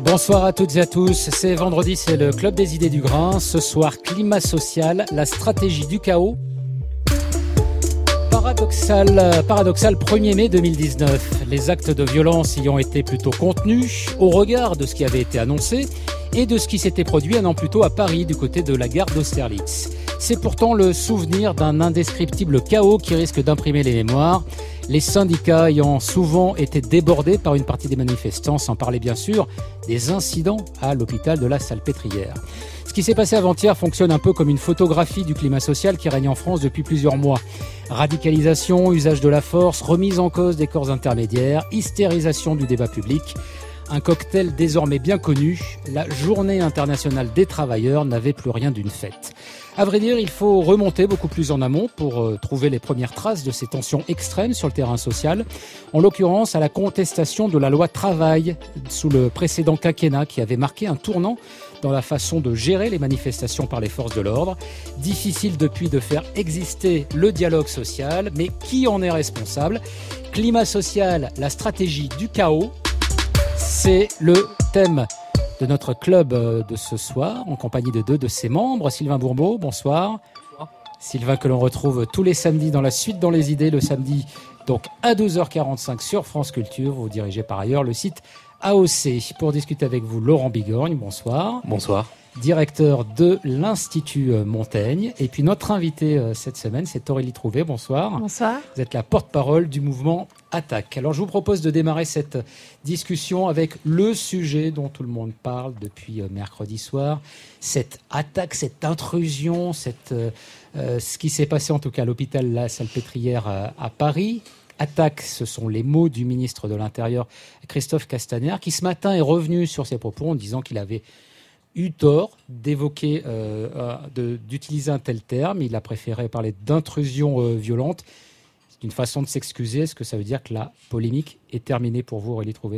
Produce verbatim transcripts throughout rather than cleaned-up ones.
Bonsoir à toutes et à tous, c'est vendredi, c'est le Club des idées du grain. Ce soir, climat social, la stratégie du chaos. Paradoxal, paradoxal premier mai deux mille dix-neuf. Les actes de violence y ont été plutôt contenus au regard de ce qui avait été annoncé et de ce qui s'était produit un an plus tôt à Paris du côté de la gare d'Austerlitz. C'est pourtant le souvenir d'un indescriptible chaos qui risque d'imprimer les mémoires. Les syndicats ayant souvent été débordés par une partie des manifestants, sans parler bien sûr des incidents à l'hôpital de la Salpêtrière. Ce qui s'est passé avant-hier fonctionne un peu comme une photographie du climat social qui règne en France depuis plusieurs mois. Radicalisation, usage de la force, remise en cause des corps intermédiaires, hystérisation du débat public. Un cocktail désormais bien connu, la Journée internationale des travailleurs n'avait plus rien d'une fête. À vrai dire, il faut remonter beaucoup plus en amont pour euh, trouver les premières traces de ces tensions extrêmes sur le terrain social. En l'occurrence, à la contestation de la loi travail sous le précédent quinquennat qui avait marqué un tournant dans la façon de gérer les manifestations par les forces de l'ordre. Difficile depuis de faire exister le dialogue social, mais qui en est responsable ? Climat social, la stratégie du chaos, c'est le thème de notre club de ce soir, en compagnie de deux de ses membres. Sylvain Bourbeau, bonsoir. Bonsoir. Sylvain que l'on retrouve tous les samedis dans la suite dans les idées, le samedi donc à douze heures quarante-cinq sur France Culture. Vous dirigez par ailleurs le site A O C. Pour discuter avec vous, Laurent Bigorgne, bonsoir. Bonsoir. Directeur de l'Institut Montaigne. Et puis notre invité euh, cette semaine, c'est Aurélie Trouvé. Bonsoir. Bonsoir. Vous êtes la porte-parole du mouvement Attaque. Alors je vous propose de démarrer cette discussion avec le sujet dont tout le monde parle depuis euh, mercredi soir. Cette attaque, cette intrusion, cette, euh, euh, ce qui s'est passé en tout cas à l'hôpital La Salpêtrière euh, à Paris. Attaque, ce sont les mots du ministre de l'Intérieur, Christophe Castaner, qui ce matin est revenu sur ses propos en disant qu'il avait eu tort d'évoquer, euh, euh, de, d'utiliser un tel terme. Il a préféré parler d'intrusion euh, violente. C'est une façon de s'excuser. Est-ce que ça veut dire que la polémique est terminée pour vous, Aurélie Trouvé ?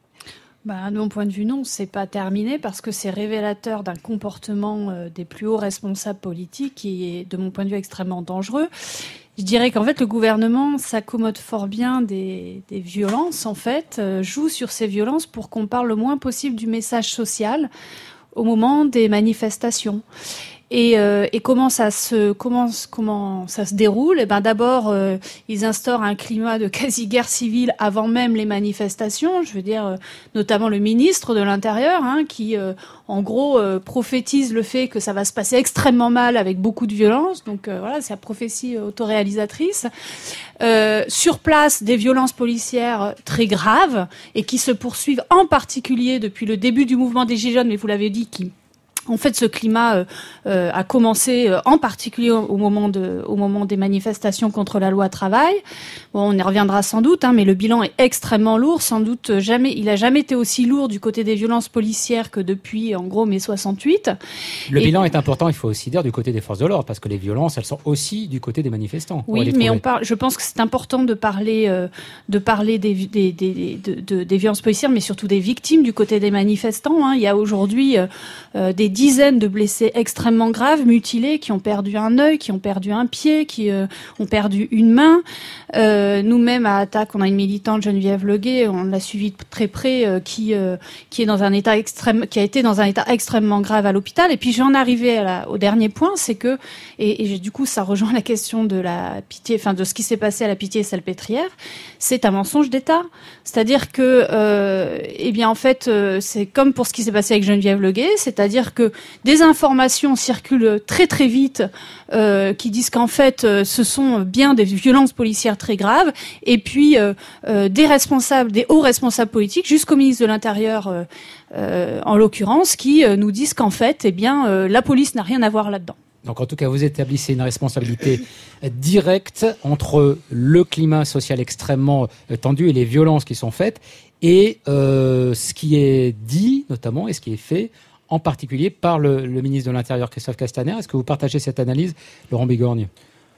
Bah, de mon point de vue, non, c'est pas terminé parce que c'est révélateur d'un comportement euh, des plus hauts responsables politiques qui est, de mon point de vue, extrêmement dangereux. Je dirais qu'en fait, le gouvernement s'accommode fort bien des, des violences, en fait, euh, joue sur ces violences pour qu'on parle le moins possible du message social au moment des manifestations. Et, euh, et comment ça se comment comment ça se déroule ? Eh ben d'abord euh, ils instaurent un climat de quasi-guerre civile avant même les manifestations. Je veux dire, euh, notamment le ministre de l'Intérieur, hein, qui euh, en gros euh, prophétise le fait que ça va se passer extrêmement mal avec beaucoup de violence. Donc euh, voilà, c'est la prophétie autoréalisatrice. Euh, sur place, des violences policières très graves et qui se poursuivent en particulier depuis le début du mouvement des Gilets jaunes. Mais vous l'avez dit, qui En fait, ce climat euh, euh, a commencé euh, en particulier au, au moment de, au moment des manifestations contre la loi travail. Bon, on y reviendra sans doute, hein, mais le bilan est extrêmement lourd. Sans doute jamais, il a jamais été aussi lourd du côté des violences policières que depuis, en gros, mai soixante-huit. Le Et, bilan est important, il faut aussi dire, du côté des forces de l'ordre, parce que les violences, elles sont aussi du côté des manifestants. Oui, mais on parle. Je pense que c'est important de parler, euh, de parler des, des, des, de, de, des violences policières, mais surtout des victimes du côté des manifestants. Hein. Il y a aujourd'hui euh, euh, des dizaines de blessés extrêmement graves, mutilés, qui ont perdu un œil, qui ont perdu un pied, qui euh, ont perdu une main. Euh, nous-mêmes à Attaque, on a une militante, Geneviève Leguet, on l'a suivie de très près, euh, qui euh, qui est dans un état extrême, qui a été dans un état extrêmement grave à l'hôpital. Et puis j'en arrivais à la, au dernier point, c'est que et, et du coup ça rejoint la question de la pitié, enfin de ce qui s'est passé à la Pitié-Salpêtrière, c'est un mensonge d'État. C'est-à-dire que euh, eh bien en fait euh, c'est comme pour ce qui s'est passé avec Geneviève Leguet, c'est-à-dire que des informations circulent très très vite euh, qui disent qu'en fait euh, ce sont bien des violences policières très graves et puis euh, euh, des responsables, des hauts responsables politiques jusqu'au ministre de l'Intérieur euh, euh, en l'occurrence qui euh, nous disent qu'en fait eh bien euh, la police n'a rien à voir là-dedans. Donc en tout cas, vous établissez une responsabilité directe entre le climat social extrêmement tendu et les violences qui sont faites et euh, ce qui est dit notamment et ce qui est fait en particulier par le, le ministre de l'Intérieur, Christophe Castaner. Est-ce que vous partagez cette analyse, Laurent Bigorgne ?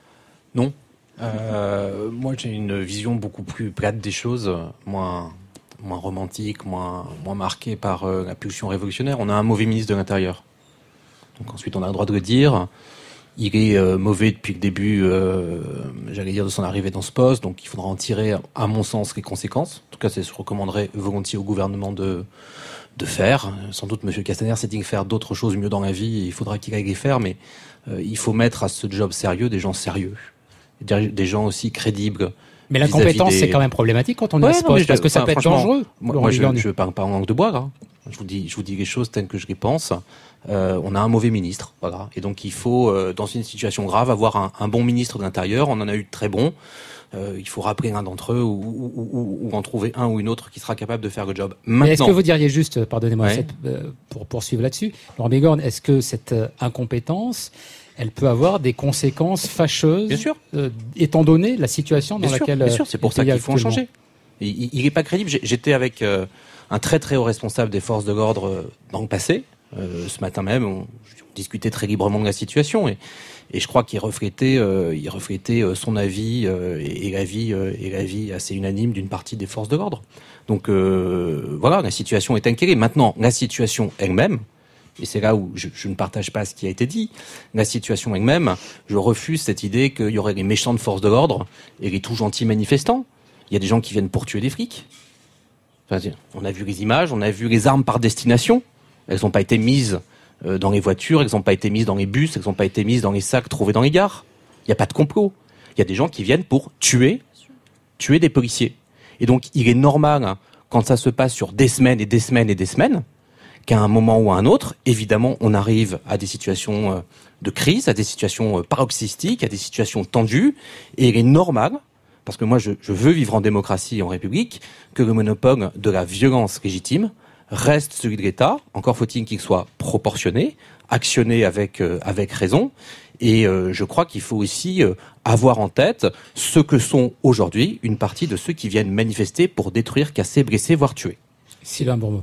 Non. Euh, moi, j'ai une vision beaucoup plus plate des choses, moins, moins romantique, moins, moins marquée par euh, la pulsion révolutionnaire. On a un mauvais ministre de l'Intérieur. Donc ensuite, on a le droit de le dire. Il est euh, mauvais depuis le début, euh, j'allais dire, de son arrivée dans ce poste. Donc il faudra en tirer, à mon sens, les conséquences. En tout cas, c'est ce que je recommanderais volontiers au gouvernement de de faire. Sans doute, M. Castaner s'est dit que faire d'autres choses mieux dans la vie, il faudra qu'il aille les faire, mais euh, il faut mettre à ce job sérieux des gens sérieux, des gens aussi crédibles. Mais la compétence, des... c'est quand même problématique quand on ouais, est à ce poste, parce que ça peut être dangereux. Moi, moi je ne parle pas en langue de bois, là. Je vous dis, je vous dis les choses telles que je les pense. Euh, on a un mauvais ministre, voilà. Et donc il faut, euh, dans une situation grave, avoir un, un bon ministre de l'Intérieur. On en a eu de très bons. Euh, il faut rappeler un d'entre eux ou, ou, ou, ou en trouver un ou une autre qui sera capable de faire le job. Maintenant, mais est-ce que vous diriez juste, pardonnez-moi, ouais. cette, euh, pour poursuivre là-dessus, Laurent Bigorne, est-ce que cette euh, incompétence, elle peut avoir des conséquences fâcheuses, bien sûr, euh, étant donné la situation dans bien sûr, laquelle bien sûr, c'est pour ça qu'il faut en changer. Il n'est pas crédible. J'étais avec euh, un très très haut responsable des forces de l'ordre euh, dans le passé. Euh, ce matin même, on, on discutait très librement de la situation et, et je crois qu'il reflétait, euh, il reflétait euh, son avis euh, et, et l'avis euh, et l'avis assez unanime d'une partie des forces de l'ordre. Donc euh, voilà, la situation est inquiétée. Maintenant, la situation elle-même, et c'est là où je, je ne partage pas ce qui a été dit, la situation elle-même, je refuse cette idée qu'il y aurait les méchants de forces de l'ordre et les tout gentils manifestants. Il y a des gens qui viennent pour tuer des flics. Enfin, on a vu les images, on a vu les armes par destination. Elles n'ont pas été mises dans les voitures, elles n'ont pas été mises dans les bus, elles n'ont pas été mises dans les sacs trouvés dans les gares. Il n'y a pas de complot. Il y a des gens qui viennent pour tuer, tuer des policiers. Et donc, il est normal, quand ça se passe sur des semaines et des semaines et des semaines, qu'à un moment ou à un autre, évidemment, on arrive à des situations de crise, à des situations paroxystiques, à des situations tendues. Et il est normal, parce que moi, je, je veux vivre en démocratie et en République, que le monopole de la violence légitime reste celui de l'État. Encore faut-il qu'il soit proportionné, actionné avec euh, avec raison. Et euh, je crois qu'il faut aussi euh, avoir en tête ce que sont aujourd'hui une partie de ceux qui viennent manifester pour détruire, casser, blesser, voire tuer. Sylvain Bourmeau.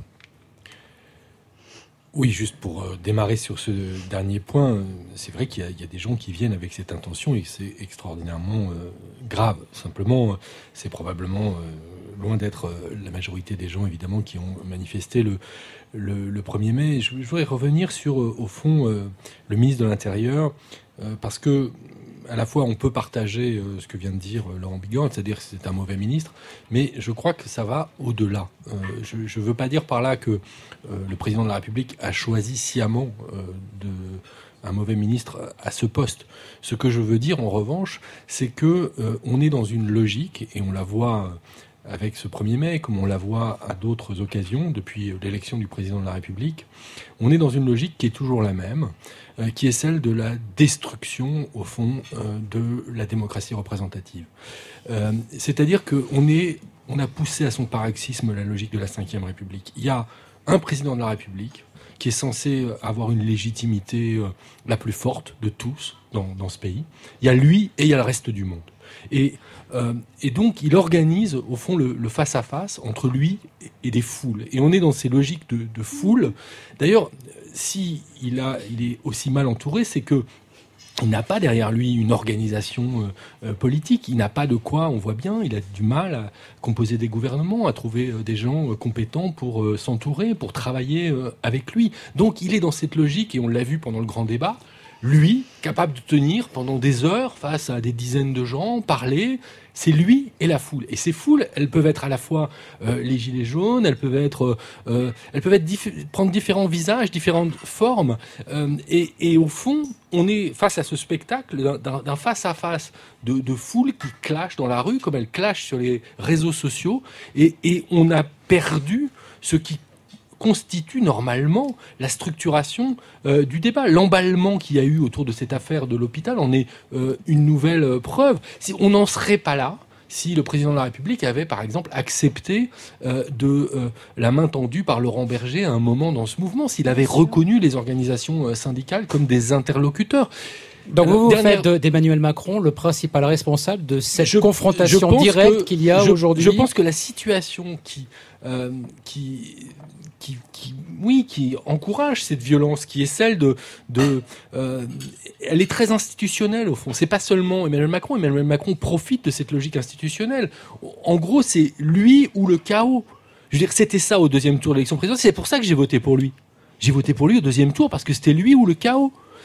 Oui, juste pour euh, démarrer sur ce dernier point, euh, c'est vrai qu'il y a, il y a des gens qui viennent avec cette intention et que c'est extraordinairement euh, grave. Simplement, euh, c'est probablement euh, loin d'être euh, la majorité des gens, évidemment, qui ont manifesté le, le, le premier mai. Je, je voudrais revenir sur, euh, au fond, euh, le ministre de l'Intérieur, euh, parce que à la fois, on peut partager euh, ce que vient de dire euh, Laurent Bigorne, c'est-à-dire que c'est un mauvais ministre, mais je crois que ça va au-delà. Euh, je ne veux pas dire par là que euh, le président de la République a choisi sciemment euh, de, un mauvais ministre à ce poste. Ce que je veux dire, en revanche, c'est que euh, on est dans une logique, et on la voit avec ce premier mai, comme on la voit à d'autres occasions depuis l'élection du président de la République, on est dans une logique qui est toujours la même, euh, qui est celle de la destruction, au fond, euh, de la démocratie représentative. Euh, c'est-à-dire qu'on est, on a poussé à son paroxysme la logique de la cinquième République. Il y a un président de la République qui est censé avoir une légitimité euh, la plus forte de tous dans, dans ce pays. Il y a lui et il y a le reste du monde. Et, euh, et donc, il organise, au fond, le, le face-à-face entre lui et, et des foules. Et on est dans ces logiques de, de foule. D'ailleurs, si il, a, il est aussi mal entouré, c'est que il n'a pas derrière lui une organisation euh, politique. Il n'a pas de quoi, on voit bien, il a du mal à composer des gouvernements, à trouver euh, des gens euh, compétents pour euh, s'entourer, pour travailler euh, avec lui. Donc, il est dans cette logique, et on l'a vu pendant le grand débat, lui, capable de tenir pendant des heures face à des dizaines de gens, parler, c'est lui et la foule. Et ces foules, elles peuvent être à la fois euh, les gilets jaunes, elles peuvent être, euh, elles peuvent être diff- prendre différents visages, différentes formes. Euh, et, et au fond, on est face à ce spectacle d'un, d'un face-à-face de, de foules qui clashent dans la rue, comme elles clashent sur les réseaux sociaux. Et, et on a perdu ce qui constitue normalement la structuration euh, du débat. L'emballement qu'il y a eu autour de cette affaire de l'hôpital en est euh, une nouvelle euh, preuve. Si on n'en serait pas là, si le président de la République avait, par exemple, accepté euh, de euh, la main tendue par Laurent Berger à un moment dans ce mouvement, s'il avait reconnu les organisations euh, syndicales comme des interlocuteurs. Donc vous, vous dernière... faites d'Emmanuel Macron le principal responsable de cette je, confrontation je directe que, qu'il y a je, aujourd'hui. Je pense que la situation qui, euh, qui, qui, qui, oui, qui encourage cette violence, qui est celle de, de, euh, elle est très institutionnelle au fond. C'est pas seulement Emmanuel Macron. Emmanuel Macron profite de cette logique institutionnelle. En gros, c'est lui ou le chaos. Je veux dire, c'était ça au deuxième tour de l'élection présidentielle. C'est pour ça que j'ai voté pour lui. J'ai voté pour lui au deuxième tour parce que c'était lui ou le chaos.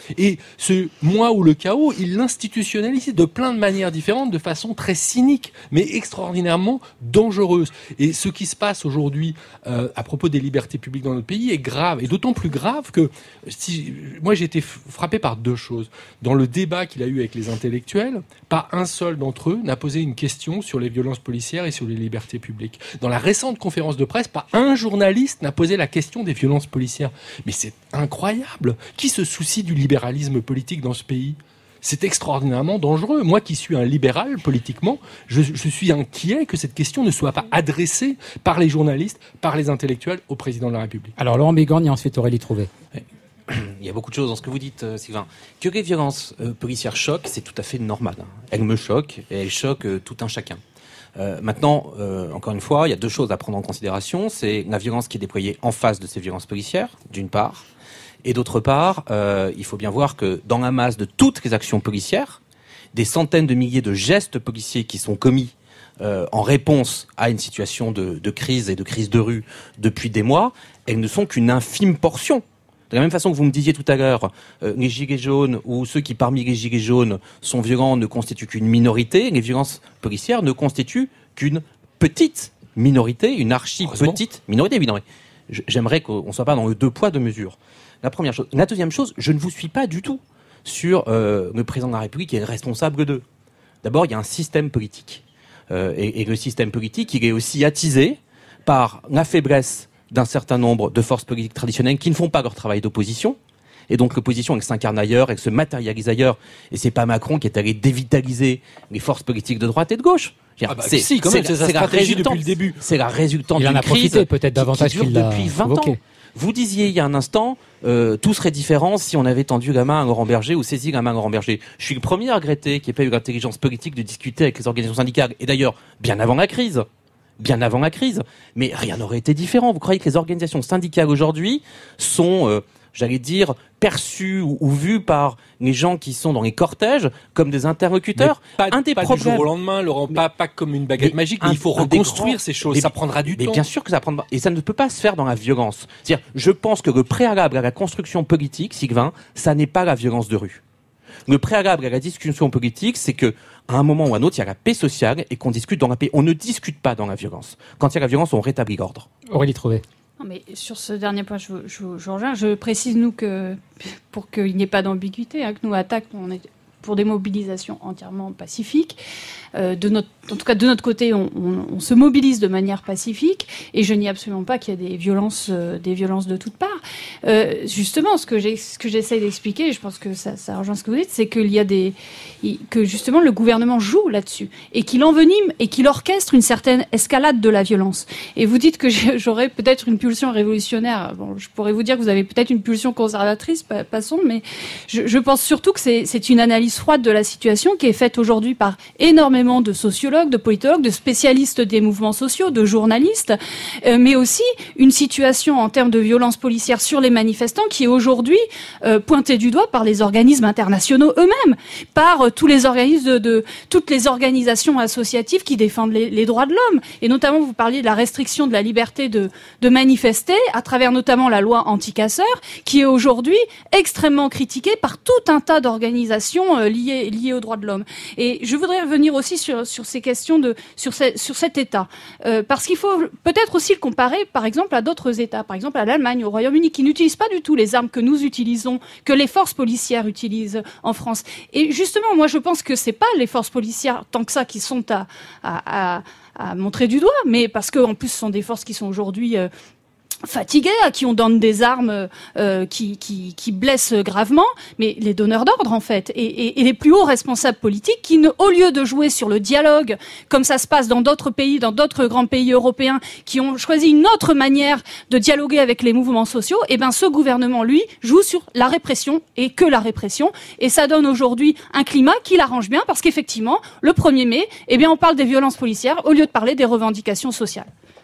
Et ce moi ou le chaos, il l'institutionnalise de plein de manières différentes, de façon très cynique, mais extraordinairement dangereuse. Et ce qui se passe aujourd'hui euh, à propos des libertés publiques dans notre pays est grave, et d'autant plus grave que si, moi j'ai été frappé par deux choses. Dans le débat qu'il a eu avec les intellectuels, pas un seul d'entre eux n'a posé une question sur les violences policières et sur les libertés publiques. Dans la récente conférence de presse, pas un journaliste n'a posé la question des violences policières. Mais c'est incroyable. Qui se soucie du libéralisme politique dans ce pays ? C'est extraordinairement dangereux. Moi qui suis un libéral politiquement, je, je suis inquiet que cette question ne soit pas adressée par les journalistes, par les intellectuels au président de la République. Alors Laurent Bégagne et ensuite Aurélie Trouvé. Il y a beaucoup de choses dans ce que vous dites, euh, Sylvain. Que les violences euh, policières choquent, c'est tout à fait normal. Hein. Elles me choquent et elles choquent euh, tout un chacun. Euh, maintenant, euh, encore une fois, il y a deux choses à prendre en considération. C'est la violence qui est déployée en face de ces violences policières, d'une part. Et d'autre part, euh, il faut bien voir que dans la masse de toutes les actions policières, des centaines de milliers de gestes policiers qui sont commis euh, en réponse à une situation de, de crise et de crise de rue depuis des mois, elles ne sont qu'une infime portion. De la même façon que vous me disiez tout à l'heure, euh, les gilets jaunes ou ceux qui parmi les gilets jaunes sont violents ne constituent qu'une minorité, les violences policières ne constituent qu'une petite minorité, une archi-petite minorité, évidemment. J'aimerais qu'on ne soit pas dans le deux poids, deux mesures. La première chose. La deuxième chose, je ne vous suis pas du tout sur euh, le président de la République qui est responsable d'eux. D'abord, il y a un système politique. Euh, et, et le système politique, il est aussi attisé par la faiblesse d'un certain nombre de forces politiques traditionnelles qui ne font pas leur travail d'opposition. Et donc l'opposition, elle s'incarne ailleurs, elle se matérialise ailleurs. Et c'est pas Macron qui est allé dévitaliser les forces politiques de droite et de gauche. Ah bah, c'est, si, quand même, c'est, c'est sa stratégie depuis le début. C'est la résultante d'une crise. Il en a profité peut-être davantage qui, qui dure qu'il l'a depuis vingt évoqué. ans. Vous disiez il y a un instant, euh, tout serait différent si on avait tendu la main à Laurent Berger ou saisi la main à Laurent Berger. Je suis le premier à regretter qu'il n'y ait pas eu l'intelligence politique de discuter avec les organisations syndicales. Et d'ailleurs, bien avant la crise. Bien avant la crise. Mais rien n'aurait été différent. Vous croyez que les organisations syndicales aujourd'hui sont, euh, j'allais dire, perçues ou, ou vues par les gens qui sont dans les cortèges comme des interlocuteurs? Pas, un des pas problèmes. du jour au lendemain, Laurent, mais, pas, pas comme une baguette mais magique, mais un, il faut reconstruire ces choses. Mais, ça prendra du mais temps. Bien sûr que ça prendra. Et ça ne peut pas se faire dans la violence. C'est-à-dire, je pense que le préalable à la construction politique, Sylvain, ça n'est pas la violence de rue. Le préalable à la discussion politique, c'est que à un moment ou à un autre, il y a la paix sociale et qu'on discute dans la paix. On ne discute pas dans la violence. Quand il y a la violence, on rétablit l'ordre. Aurélie Trouvé. Non, mais sur ce dernier point, je, je, je reviens. Je précise, nous, que pour qu'il n'y ait pas d'ambiguïté, hein, que nous, attaque, on est pour des mobilisations entièrement pacifiques. Euh, de notre, en tout cas, de notre côté, on, on, on se mobilise de manière pacifique, et je nie absolument pas qu'il y a des violences, euh, des violences de toutes parts. Euh, justement, ce que j'ai, ce que j'essaie d'expliquer, et je pense que ça, ça rejoint ce que vous dites, c'est qu'il y a des, que justement le gouvernement joue là-dessus, et qu'il envenime et qu'il orchestre une certaine escalade de la violence. Et vous dites que j'aurais peut-être une pulsion révolutionnaire. Bon, je pourrais vous dire que vous avez peut-être une pulsion conservatrice, passons, mais je, je pense surtout que c'est, c'est une analyse froide de la situation qui est faite aujourd'hui par énormément de sociologues, de politologues, de spécialistes des mouvements sociaux, de journalistes, euh, mais aussi une situation en termes de violence policière sur les manifestants qui est aujourd'hui euh, pointée du doigt par les organismes internationaux eux-mêmes, par euh, tous les organismes de, de toutes les organisations associatives qui défendent les, les droits de l'homme. Et notamment, vous parliez de la restriction de la liberté de, de manifester, à travers notamment la loi anti-casseurs, qui est aujourd'hui extrêmement critiquée par tout un tas d'organisations euh, liées, liées aux droits de l'homme. Et je voudrais revenir aussi Sur, sur ces questions de sur, ce, sur cet État, euh, parce qu'il faut peut-être aussi le comparer, par exemple, à d'autres États, par exemple à l'Allemagne, au Royaume-Uni, qui n'utilisent pas du tout les armes que nous utilisons, que les forces policières utilisent en France. Et justement, moi, je pense que c'est pas les forces policières tant que ça qui sont à à, à, à montrer du doigt, mais parce que en plus, ce sont des forces qui sont aujourd'hui euh, fatigués, à qui on donne des armes euh, qui, qui, qui blessent gravement, mais les donneurs d'ordre en fait, et, et, et les plus hauts responsables politiques qui, ne, au lieu de jouer sur le dialogue, comme ça se passe dans d'autres pays, dans d'autres grands pays européens, qui ont choisi une autre manière de dialoguer avec les mouvements sociaux, et ben ce gouvernement, lui, joue sur la répression et que la répression, et ça donne aujourd'hui un climat qui l'arrange bien, parce qu'effectivement, le premier mai, eh bien on parle des violences policières au lieu de parler des revendications sociales.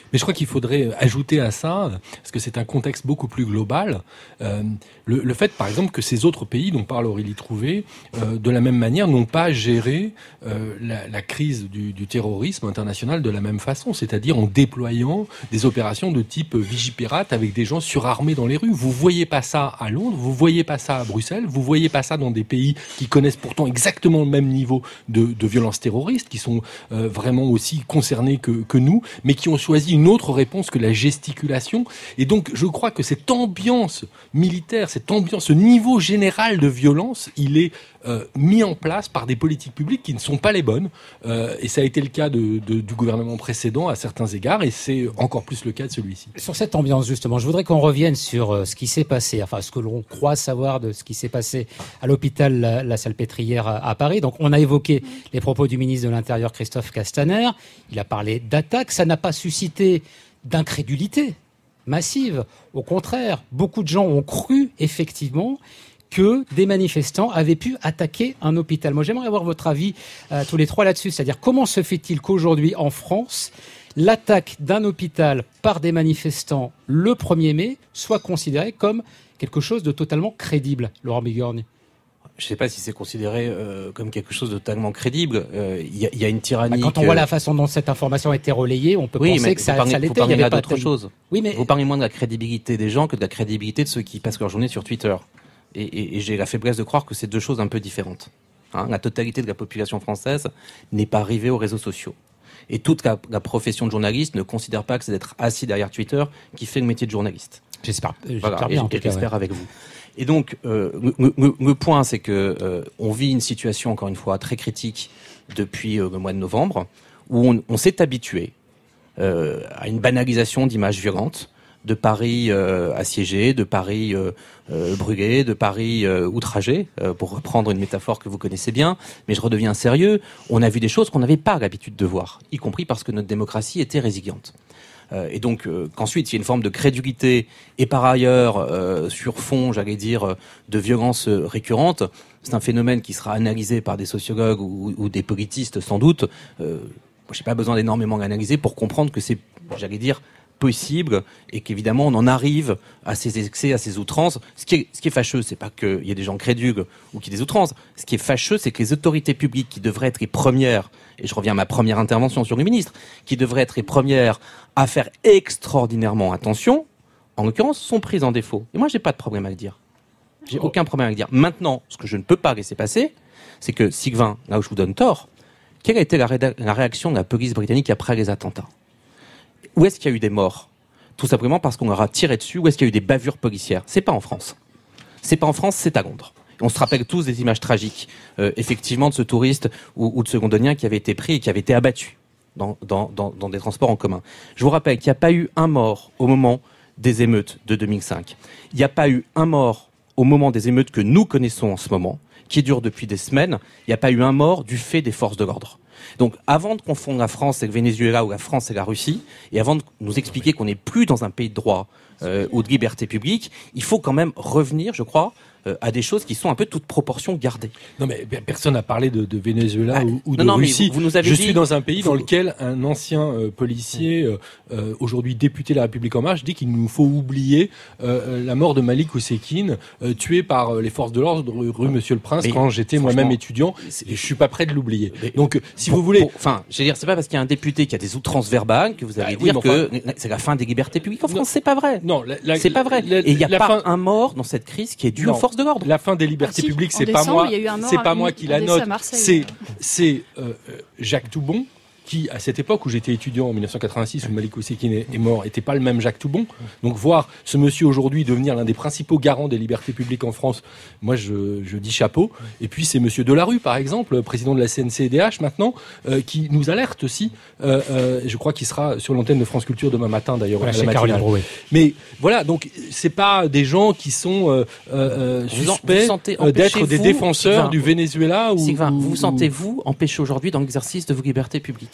Mais je crois qu'il faudrait ajouter à ça, parce que c'est un contexte beaucoup plus global, euh, le, le fait, par exemple, que ces autres pays, dont parle Aurélie Trouvé, euh, de la même manière, n'ont pas géré euh, la, la crise du, du terrorisme international de la même façon, c'est-à-dire en déployant des opérations de type Vigipirate avec des gens surarmés dans les rues. Vous voyez pas ça à Londres, vous voyez pas ça à Bruxelles, vous voyez pas ça dans des pays qui connaissent pourtant exactement le même niveau de, de violence terroriste, qui sont euh, vraiment aussi concernés que, que nous, mais qui ont choisi une autre réponse que la gesticulation. Et donc, je crois que cette ambiance militaire, cette ambiance, ce niveau général de violence, il est euh, mis en place par des politiques publiques qui ne sont pas les bonnes. Euh, et ça a été le cas de, de, du gouvernement précédent à certains égards, et c'est encore plus le cas de celui-ci. Sur cette ambiance, justement, je voudrais qu'on revienne sur euh, ce qui s'est passé, enfin ce que l'on croit savoir de ce qui s'est passé à l'hôpital La, la Salpêtrière à, à Paris. Donc, on a évoqué les propos du ministre de l'Intérieur, Christophe Castaner. Il a parlé d'attaque. Ça n'a pas suscité d'incrédulité massive. Au contraire, beaucoup de gens ont cru, effectivement, que des manifestants avaient pu attaquer un hôpital. Moi, j'aimerais avoir votre avis euh, tous les trois là-dessus. C'est-à-dire, comment se fait-il qu'aujourd'hui, en France, l'attaque d'un hôpital par des manifestants le premier mai soit considérée comme quelque chose de totalement crédible, Laurent Bigorgne? Je ne sais pas si c'est considéré euh, comme quelque chose de totalement crédible. Il euh, y, y a une tyrannie. Bah, quand on que... voit la façon dont cette information a été relayée, on peut oui, penser que ça, parlez, ça l'était. Il y avait pas d'autre chose. Oui, mais vous parlez moins de la crédibilité des gens que de la crédibilité de ceux qui passent leur journée sur Twitter. Et, et, et j'ai la faiblesse de croire que c'est deux choses un peu différentes. Hein, la totalité de la population française n'est pas arrivée aux réseaux sociaux. Et toute la, la profession de journaliste ne considère pas que c'est d'être assis derrière Twitter qui fait le métier de journaliste. J'espère, j'espère voilà, bien. Et, en tout et cas, j'espère ouais. avec vous. Et donc, euh, le, le, le point, c'est que euh, on vit une situation, encore une fois, très critique depuis euh, le mois de novembre, où on, on s'est habitué euh, à une banalisation d'images violentes, de Paris euh, assiégé, de Paris euh, euh, brûlé, de Paris euh, outragé, euh, pour reprendre une métaphore que vous connaissez bien. Mais je redeviens sérieux. On a vu des choses qu'on n'avait pas l'habitude de voir, y compris parce que notre démocratie était résiliente. Euh, et donc euh, qu'ensuite il y ait une forme de crédulité et par ailleurs euh, sur fond, j'allais dire, de violence récurrente, c'est un phénomène qui sera analysé par des sociologues ou, ou des politistes sans doute. Euh, j'ai pas besoin d'énormément l'analyser pour comprendre que c'est, j'allais dire, possible et qu'évidemment on en arrive à ces excès, à ces outrances. Ce qui est, ce qui est fâcheux, c'est pas qu'il y ait des gens crédules ou qu'il y ait des outrances. Ce qui est fâcheux, c'est que les autorités publiques qui devraient être les premières, et je reviens à ma première intervention sur le ministre, qui devraient être les premières à faire extraordinairement attention, en l'occurrence, sont prises en défaut. Et moi, j'ai pas de problème à le dire. J'ai aucun problème à le dire. Maintenant, ce que je ne peux pas laisser passer, c'est que Sylvain, là où je vous donne tort, quelle a été la, ré- la réaction de la police britannique après les attentats ? Où est-ce qu'il y a eu des morts ? Tout simplement parce qu'on leur a tiré dessus. Où est-ce qu'il y a eu des bavures policières ? C'est pas en France. C'est pas en France, c'est à Londres. Et on se rappelle tous des images tragiques, euh, effectivement, de ce touriste ou, ou de ce londonien qui avait été pris et qui avait été abattu dans, dans, dans, dans des transports en commun. Je vous rappelle qu'il n'y a pas eu un mort au moment des émeutes de deux mille cinq. Il n'y a pas eu un mort au moment des émeutes que nous connaissons en ce moment, qui durent depuis des semaines. Il n'y a pas eu un mort du fait des forces de l'ordre. Donc, avant de confondre la France et le Venezuela ou la France et la Russie, et avant de nous expliquer qu'on n'est plus dans un pays de droit euh, ou de liberté publique, il faut quand même revenir, je crois, euh, à des choses qui sont un peu toutes proportions gardées. Non, mais personne n'a parlé de, de Venezuela ah, ou, ou non, de non, Russie. Mais vous, vous nous avez je dit, suis dans un pays vous... dans lequel un ancien euh, policier, euh, euh, aujourd'hui député de la République En Marche, dit qu'il nous faut oublier euh, la mort de Malik Oussekine, euh, tué par euh, les forces de l'ordre rue Monsieur le Prince, mais quand j'étais moi-même étudiant. Et je suis pas prêt de l'oublier. Mais, Donc, si pour, vous voulez... Enfin, je veux dire, c'est pas parce qu'il y a un député qui a des outrances verbales que vous allez ah, dire oui, que enfin... c'est la fin des libertés publiques en France. Non, c'est pas vrai. Non, la, la, c'est pas vrai. La, la, Et il n'y a pas fin... un mort dans cette crise qui est due non, aux forces de l'ordre. La fin des libertés ah, si, publiques, c'est pas moi. C'est pas moi qui la note. C'est c'est euh, Jacques Toubon qui, à cette époque où j'étais étudiant en dix-neuf cent quatre-vingt-six, où Malik Oussekine est, est mort, n'était pas le même Jacques Toubon. Donc voir ce monsieur aujourd'hui devenir l'un des principaux garants des libertés publiques en France, moi je, je dis chapeau. Et puis c'est monsieur Delarue, par exemple, président de la C N C D H maintenant, euh, qui nous alerte aussi. Euh, euh, je crois qu'il sera sur l'antenne de France Culture demain matin, d'ailleurs. Voilà, chez Caroline Drouet. Mais voilà, donc c'est pas des gens qui sont euh, euh, suspects sentez, euh, d'être des défenseurs Sylvain, du Venezuela. Ou, Sylvain, ou, vous vous sentez-vous empêché aujourd'hui dans l'exercice de vos libertés publiques ?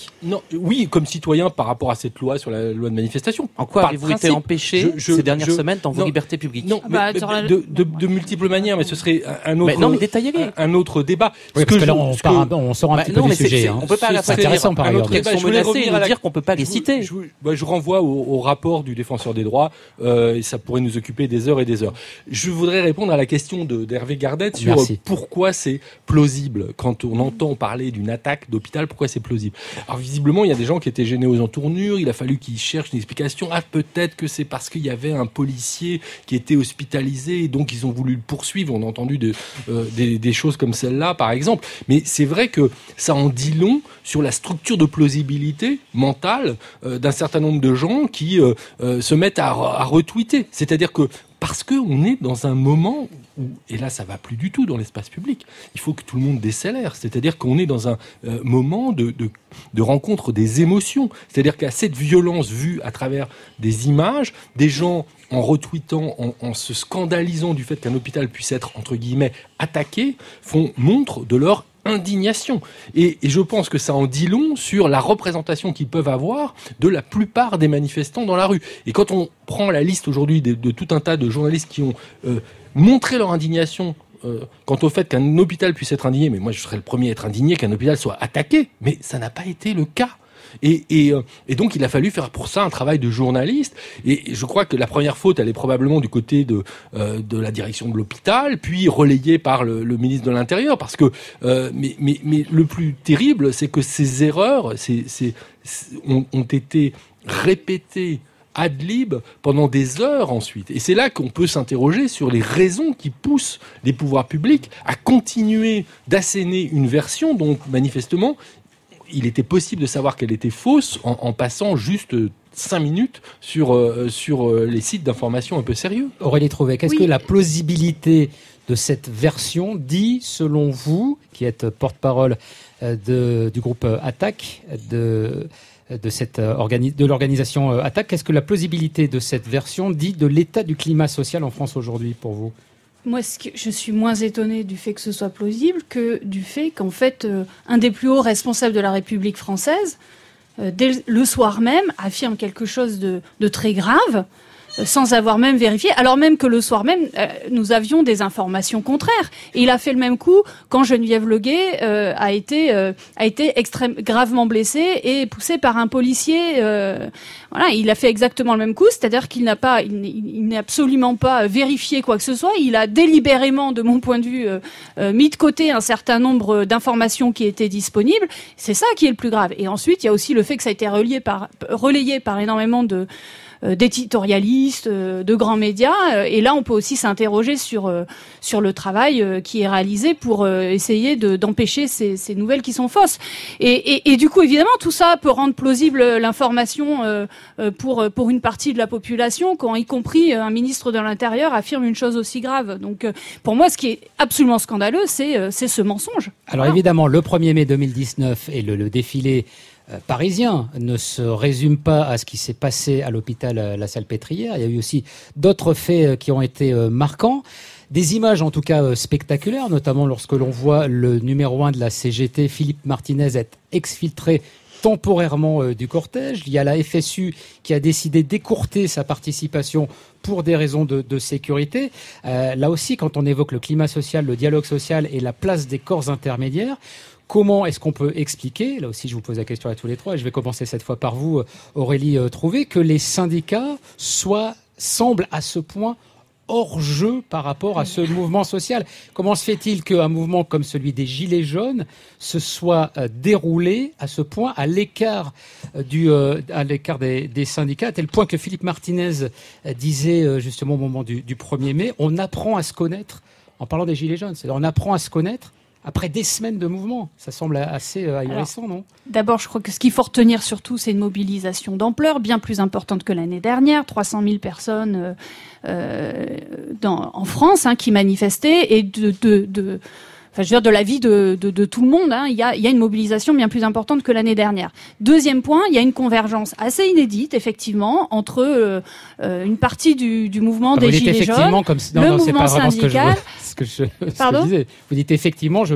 public. Non, oui, comme citoyen par rapport à cette loi sur la loi de manifestation. En quoi Par avez-vous principe, été empêché je- je- ces dernières je- semaines dans vos non, libertés publiques? Non, Ah bah, mais- sur mais la- de, de, de multiples manières, mais ce serait un un autre, Mais non, mais détaillez-les. un, un autre débat. Oui, Ce parce que, je- là, on, ce part que- un peu- on sort un Bah, petit non, peu mais du c'est- sujet. c'est- hein. on peut pas C'est la faire intéressant par un ailleurs. autre Qu'elles débat. sont Je voulais menacées et revenir nous à la- dire qu'on peut pas les je vous- citer. Je, vous- bah, je renvoie au, au rapport du défenseur des droits, euh, et ça pourrait nous occuper des heures et des heures. Je voudrais répondre à la question de, d'Hervé Gardette sur Merci. euh, pourquoi c'est plausible. Quand on entend parler d'une attaque d'hôpital, pourquoi c'est plausible? Alors visiblement, il y a des gens qui étaient gênés aux entournures, il a fallu qu'ils cherchent une explication. Ah, peut-être que c'est parce qu'il y avait un policier qui était hospitalisé, et donc ils ont voulu le poursuivre. On a entendu de, euh, des, des choses comme celle-là, par exemple. Mais c'est vrai que ça en dit long sur la structure de plausibilité mentale euh, d'un certain nombre de gens qui euh, euh, se mettent à, à retweeter. C'est-à-dire que parce qu'on est dans un moment où, et là ça va plus du tout dans l'espace public, il faut que tout le monde décélère. C'est-à-dire qu'on est dans un euh, moment de, de, de rencontre des émotions. C'est-à-dire qu'à cette violence vue à travers des images, des gens en retweetant, en, en se scandalisant du fait qu'un hôpital puisse être, entre guillemets, attaqué, font montre de leur indignation. Et, et je pense que ça en dit long sur la représentation qu'ils peuvent avoir de la plupart des manifestants dans la rue. Et quand on prend la liste aujourd'hui de, de tout un tas de journalistes qui ont euh, montré leur indignation euh, quant au fait qu'un hôpital puisse être indigné, mais moi je serais le premier à être indigné qu'un hôpital soit attaqué, mais ça n'a pas été le cas. Et, et, et donc il a fallu faire pour ça un travail de journaliste. Et je crois que la première faute, elle est probablement du côté de, euh, de la direction de l'hôpital, puis relayée par le, le ministre de l'Intérieur. Parce que, euh, mais, mais, mais le plus terrible, c'est que ces erreurs ces, ces, ces, ont, ont été répétées ad lib pendant des heures ensuite. Et c'est là qu'on peut s'interroger sur les raisons qui poussent les pouvoirs publics à continuer d'asséner une version dont manifestement il était possible de savoir qu'elle était fausse en, en passant juste cinq minutes sur, euh, sur euh, les sites d'information un peu sérieux. Aurélie Trouvé, qu'est-ce Oui. que la plausibilité de cette version dit, selon vous, qui êtes porte-parole euh, de, du groupe euh, Attac, de, de, cette, euh, organi- de l'organisation euh, Attac, qu'est-ce que la plausibilité de cette version dit de l'état du climat social en France aujourd'hui, pour vous ? Moi, ce que, je suis moins étonnée du fait que ce soit plausible que du fait qu'en fait, euh, un des plus hauts responsables de la République française, euh, dès le, le soir même, affirme quelque chose de, de très grave, euh, sans avoir même vérifié, alors même que le soir même, euh, nous avions des informations contraires. Et il a fait le même coup quand Geneviève Leguet euh, a été euh, a été extrêmement gravement blessée et poussée par un policier. Euh, voilà, il a fait exactement le même coup, c'est-à-dire qu'il n'a pas, il, il n'est absolument pas vérifié quoi que ce soit. Il a délibérément, de mon point de vue, euh, euh, mis de côté un certain nombre d'informations qui étaient disponibles. C'est ça qui est le plus grave. Et ensuite, il y a aussi le fait que ça a été relayé par relayé par énormément de d'éditorialistes, de grands médias, et là on peut aussi s'interroger sur sur le travail qui est réalisé pour essayer de, d'empêcher ces, ces nouvelles qui sont fausses. Et, et, et du coup, évidemment, tout ça peut rendre plausible l'information pour pour une partie de la population, quand y compris un ministre de l'Intérieur affirme une chose aussi grave. Donc, pour moi, ce qui est absolument scandaleux, c'est c'est ce mensonge. Alors voilà. Évidemment, le premier mai deux mille dix-neuf et le, le défilé Euh, parisien ne se résume pas à ce qui s'est passé à l'hôpital euh, La Salpêtrière. Il y a eu aussi d'autres faits euh, qui ont été euh, marquants. Des images en tout cas euh, spectaculaires, notamment lorsque l'on voit le numéro un de la C G T, Philippe Martinez, être exfiltré temporairement euh, du cortège. Il y a la F S U qui a décidé d'écourter sa participation pour des raisons de, de sécurité. Euh, là aussi, quand on évoque le climat social, le dialogue social et la place des corps intermédiaires, comment est-ce qu'on peut expliquer, là aussi je vous pose la question à tous les trois, et je vais commencer cette fois par vous, Aurélie Trouvé, que les syndicats soient, semblent à ce point hors jeu par rapport à ce mouvement social? Comment se fait-il qu'un mouvement comme celui des Gilets jaunes se soit euh, déroulé à ce point à l'écart, euh, du, euh, à l'écart des, des syndicats, à tel point que Philippe Martinez euh, disait euh, justement au moment du, du premier mai, on apprend à se connaître, en parlant des Gilets jaunes, c'est-à-dire on apprend à se connaître après des semaines de mouvement. Ça semble assez euh, ahurissant, non ? D'abord, je crois que ce qu'il faut retenir surtout, c'est une mobilisation d'ampleur, bien plus importante que l'année dernière. trois cent mille personnes euh, euh, dans, en France hein, qui manifestaient, et de... de, de Enfin, je veux dire, de l'avis de, de, de tout le monde, hein, il y a, il y a une mobilisation bien plus importante que l'année dernière. Deuxième point, il y a une convergence assez inédite, effectivement, entre euh, euh, une partie du, du mouvement ah, des vous dites Gilets effectivement jaunes, comme... non, le non, c'est mouvement pas vraiment syndical. Ce que je, ce que je, ce que Pardon je disais. Vous dites effectivement, je,